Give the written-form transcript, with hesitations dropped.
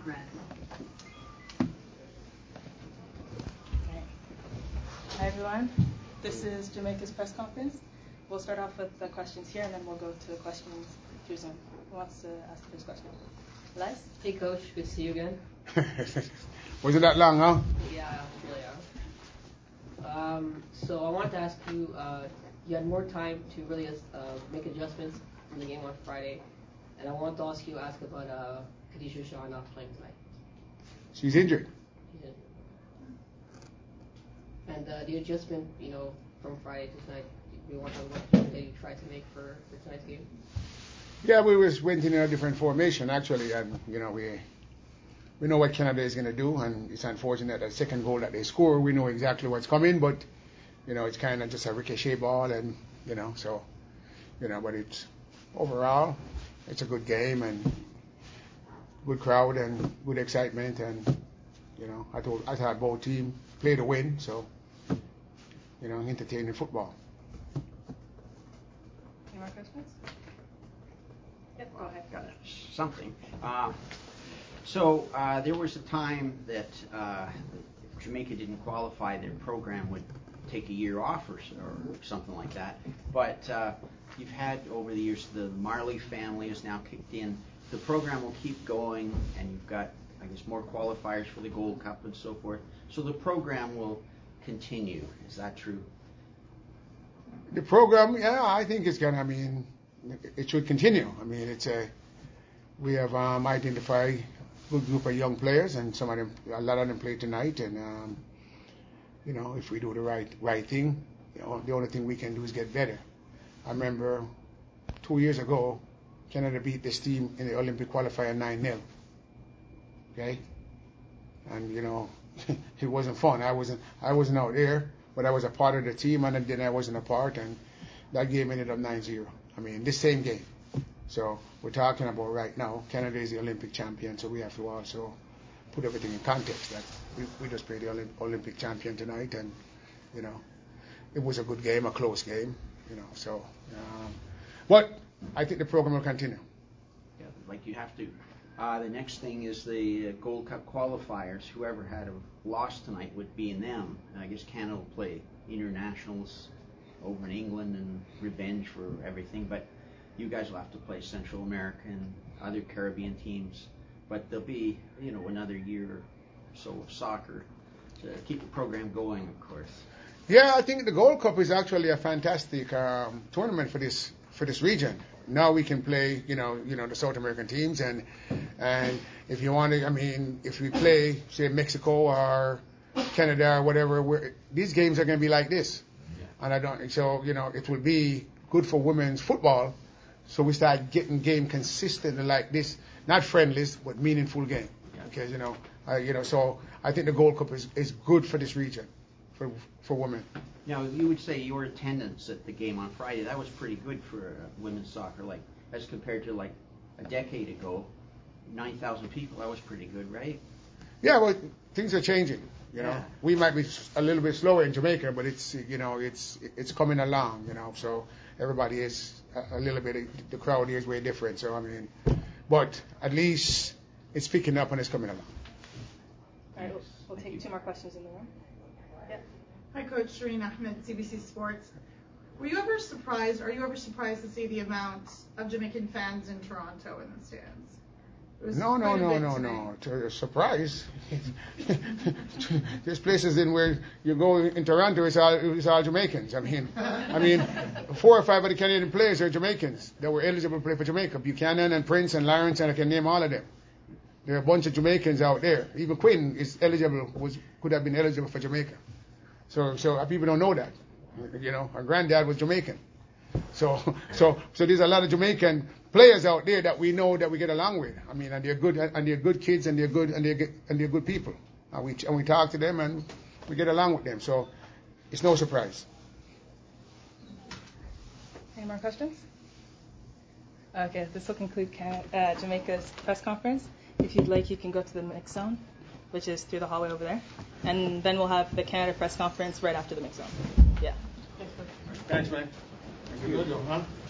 Ahmed. Hi everyone, this is Jamaica's press conference. We'll start off with the questions here and then we'll go to the questions through Zoom. Who wants to ask the first question? Les? Hey coach, good to see you again. Wasn't that long, huh? Yeah, really. So I wanted to ask you, you had more time to really make adjustments from the game on Friday, and I wanted to ask about Khadijah Shaw not playing tonight. She's injured. And the adjustment, from Friday to tonight, do you want to know what you tried to make for tonight's game? Yeah, we went in a different formation actually, and we know what Canada is going to do, and it's unfortunate that the second goal that they score, we know exactly what's coming, but it's kind of just a ricochet ball, and but it's overall it's a good game and good crowd and good excitement, and I thought both teams played to win, so entertaining football. Any more questions? Yep, go ahead. Got something. So there was a time that if Jamaica didn't qualify, their program would take a year off or something like that. But you've had over the years, the Marley family has now kicked in. The program will keep going, and you've got, I guess, more qualifiers for the Gold Cup and so forth. So the program will continue. Is that true? The program, yeah, I think it's gonna. It should continue. We have identified a good group of young players, and a lot of them play tonight. And if we do the right thing, the only thing we can do is get better. I remember 2 years ago, Canada beat this team in the Olympic qualifier 9-0. Okay, and it wasn't fun. I wasn't out there, but I was a part of the team, and then I wasn't a part, and that game ended up 9-0. This same game. So we're talking about right now, Canada is the Olympic champion, so we have to also put everything in context that we just played the Olympic champion tonight, and it was a good game, a close game, but I think the program will continue. Yeah, like you have to. The next thing is the Gold Cup qualifiers. Whoever had lost tonight would be in them. And I guess Canada will play internationals over in England and revenge for everything. But you guys will have to play Central American, other Caribbean teams. But there'll be, another year or so of soccer to keep the program going, of course. Yeah, I think the Gold Cup is actually a fantastic tournament for this region. Now we can play, the South American teams, and if you want to, if we play, say, Mexico or Canada or whatever, these games are going to be like this, and it will be good for women's football. So we start getting game consistent like this, not friendlies, but meaningful game. Because so I think the Gold Cup is good for this region, for women. Now, you would say your attendance at the game on Friday, that was pretty good for women's soccer, as compared to a decade ago, 9,000 people, that was pretty good, right? Yeah, well, things are changing. We might be a little bit slower in Jamaica, but it's coming along. So everybody is a little bit. The crowd here is way different. So but at least it's picking up and it's coming along. All right, we'll take 2 more questions in the room. Yeah. Hi, Coach Shireen Ahmed, CBC Sports. Are you ever surprised to see the amount of Jamaican fans in Toronto in the stands? No. Surprise. There's places in where you go in Toronto, it's all Jamaicans. 4 or 5 of the Canadian players are Jamaicans that were eligible to play for Jamaica. Buchanan and Prince and Lawrence, and I can name all of them. There are a bunch of Jamaicans out there. Even Quinn could have been eligible for Jamaica. So people don't know that. Our granddad was Jamaican. So there's a lot of Jamaican players out there that we know that we get along with. And they're good kids, and they're good people. And we talk to them and we get along with them. So it's no surprise. Any more questions? Okay, this will conclude Jamaica's press conference. If you'd like, you can go to the mix zone, which is through the hallway over there. And then we'll have the Canada press conference right after the mix zone. Yeah. Thanks, man. Good, huh?